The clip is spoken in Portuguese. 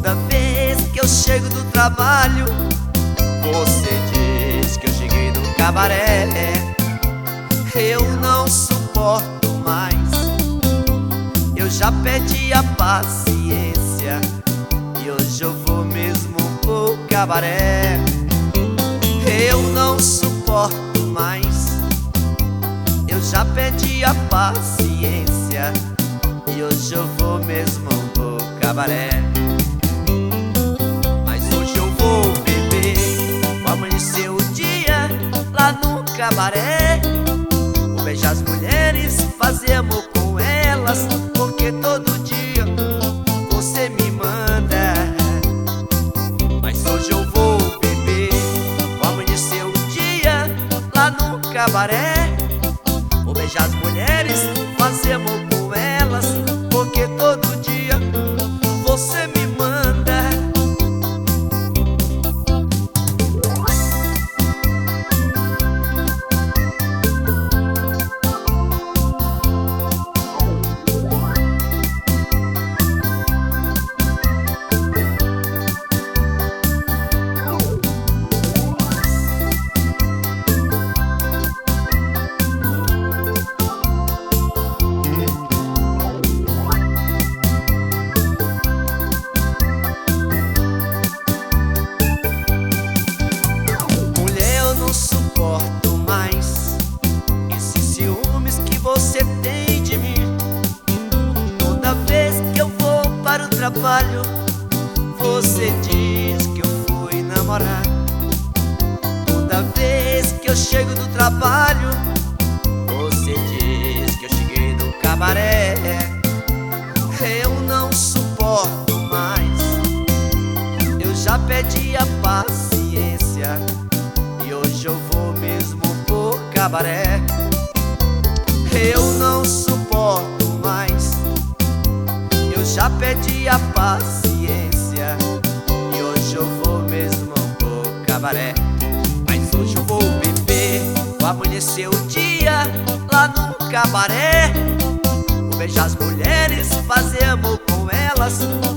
Toda vez que eu chego do trabalho, você diz que eu cheguei do cabaré. Eu não suporto mais, eu já perdi a paciência e hoje eu vou mesmo pro cabaré. Eu não suporto mais, eu já perdi a paciência e hoje eu vou mesmo pro cabaré. Mas hoje eu vou beber, vou amanhecer o dia lá no cabaré. Vou beijar as mulheres, fazer amor com elas, porque todo dia você me manda. Mas hoje eu vou beber, vou amanhecer o dia lá no cabaré. Vou beijar as mulheres, fazer amor com elas, porque todo dia você me manda. Suporto mais esses ciúmes que você tem de mim. Toda vez que eu vou para o trabalho, você diz que eu fui namorar. Toda vez que eu chego do trabalho, você diz que eu cheguei do cabaré. Eu não suporto mais, eu já perdi a paciência e hoje eu vou mesmo pro cabaré. Eu não suporto mais, eu já perdi a paciência e hoje eu vou mesmo pro cabaré. Mas hoje eu vou beber, vou amanhecer o dia lá no cabaré. Vou beijar as mulheres, fazer amor com elas,